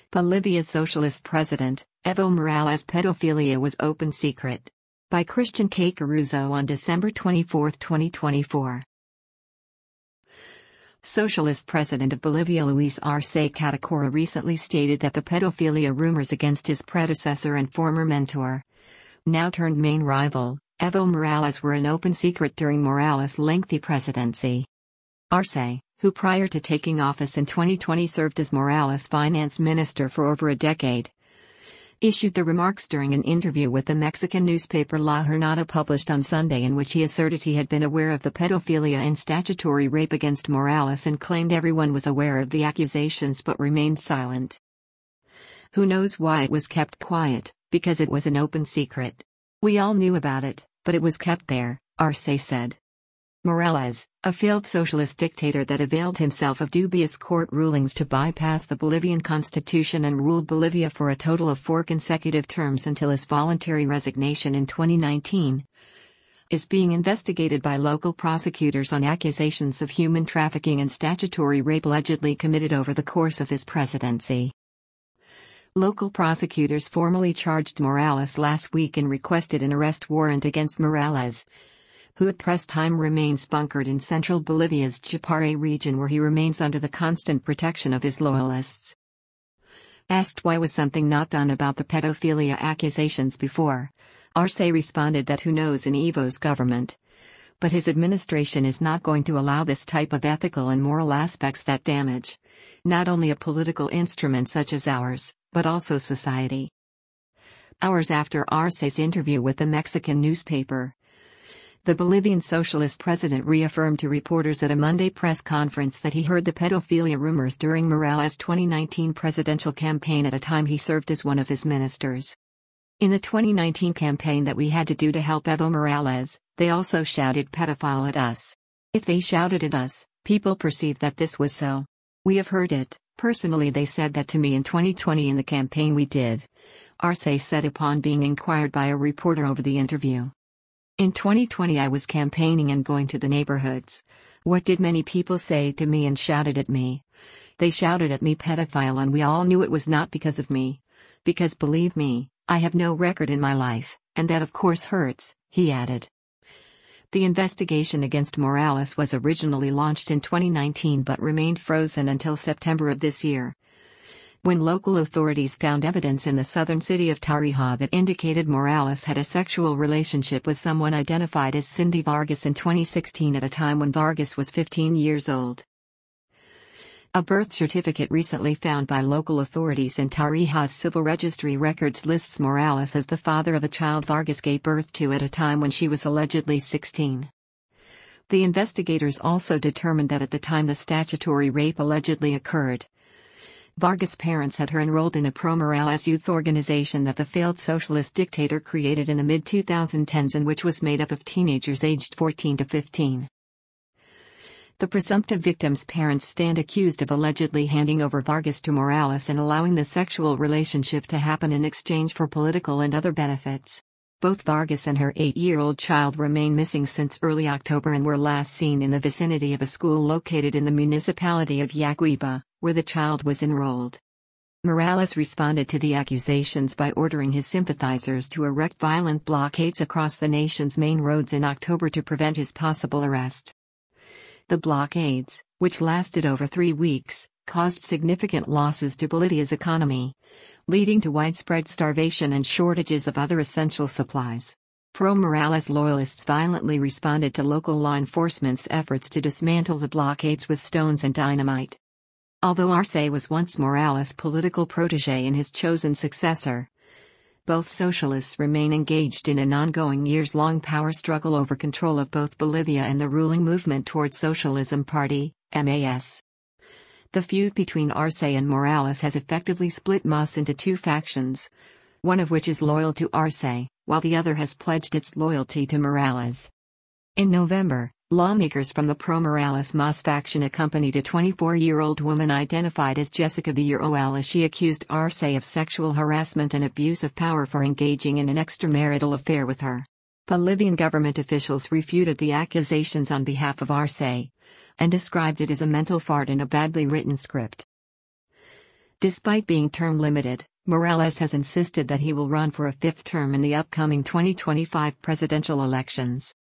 Bolivia's socialist president, Evo Morales' pedophilia was open secret. By Christian K. Caruso on December 24, 2024. Socialist president of Bolivia Luis Arce Catacora recently stated that the pedophilia rumors against his predecessor and former mentor, now turned main rival, Evo Morales were an open secret during Morales' lengthy presidency. Arce, who prior to taking office in 2020 served as Morales' finance minister for over a decade, issued the remarks during an interview with the Mexican newspaper La Jornada published on Sunday, in which he asserted he had been aware of the pedophilia and statutory rape against Morales and claimed everyone was aware of the accusations but remained silent. Who knows why it was kept quiet? Because it was an open secret. We all knew about it, but it was kept there, Arce said. Morales, a failed socialist dictator that availed himself of dubious court rulings to bypass the Bolivian constitution and ruled Bolivia for a total of 4 consecutive terms until his voluntary resignation in 2019, is being investigated by local prosecutors on accusations of human trafficking and statutory rape allegedly committed over the course of his presidency. Local prosecutors formally charged Morales last week and requested an arrest warrant against Morales, who at press time remains bunkered in central Bolivia's Chapare region, where he remains under the constant protection of his loyalists. Asked why was something not done about the pedophilia accusations before, Arce responded that who knows in Evo's government, but his administration is not going to allow this type of ethical and moral aspects that damage, not only a political instrument such as ours, but also society. Hours after Arce's interview with the Mexican newspaper, the Bolivian socialist president reaffirmed to reporters at a Monday press conference that he heard the pedophilia rumors during Morales' 2019 presidential campaign at a time he served as one of his ministers. In the 2019 campaign that we had to do to help Evo Morales, they also shouted pedophile at us. If they shouted at us, people perceived that this was so. We have heard it. Personally, they said that to me in 2020 in the campaign we did, Arce said upon being inquired by a reporter over the interview. In 2020 I was campaigning and going to the neighborhoods. What did many people say to me and shouted at me? They shouted at me pedophile, and we all knew it was not because of me. Because believe me, I have no record in my life, and that of course hurts, he added. The investigation against Morales was originally launched in 2019 but remained frozen until September of this year, when local authorities found evidence in the southern city of Tarija that indicated Morales had a sexual relationship with someone identified as Cindy Vargas in 2016 at a time when Vargas was 15 years old. A birth certificate recently found by local authorities in Tarija's civil registry records lists Morales as the father of a child Vargas gave birth to at a time when she was allegedly 16. The investigators also determined that at the time the statutory rape allegedly occurred, Vargas' parents had her enrolled in a pro-Morales youth organization that the failed socialist dictator created in the mid-2010s and which was made up of teenagers aged 14 to 15. The presumptive victim's parents stand accused of allegedly handing over Vargas to Morales and allowing the sexual relationship to happen in exchange for political and other benefits. Both Vargas and her 8-year-old child remain missing since early October and were last seen in the vicinity of a school located in the municipality of Yaguiba, where the child was enrolled. Morales responded to the accusations by ordering his sympathizers to erect violent blockades across the nation's main roads in October to prevent his possible arrest. The blockades, which lasted over 3 weeks, caused significant losses to Bolivia's economy, leading to widespread starvation and shortages of other essential supplies. Pro-Morales loyalists violently responded to local law enforcement's efforts to dismantle the blockades with stones and dynamite. Although Arce was once Morales' political protege and his chosen successor, both socialists remain engaged in an ongoing years-long power struggle over control of both Bolivia and the ruling Movement Towards Socialism Party, MAS. The feud between Arce and Morales has effectively split MAS into 2 factions, one of which is loyal to Arce, while the other has pledged its loyalty to Morales. In November, lawmakers from the pro-Morales MAS faction accompanied a 24-year-old woman identified as Jessica Villarroel as she accused Arce of sexual harassment and abuse of power for engaging in an extramarital affair with her. Bolivian government officials refuted the accusations on behalf of Arce, and described it as a mental fart and a badly written script. Despite being term limited, Morales has insisted that he will run for a fifth term in the upcoming 2025 presidential elections.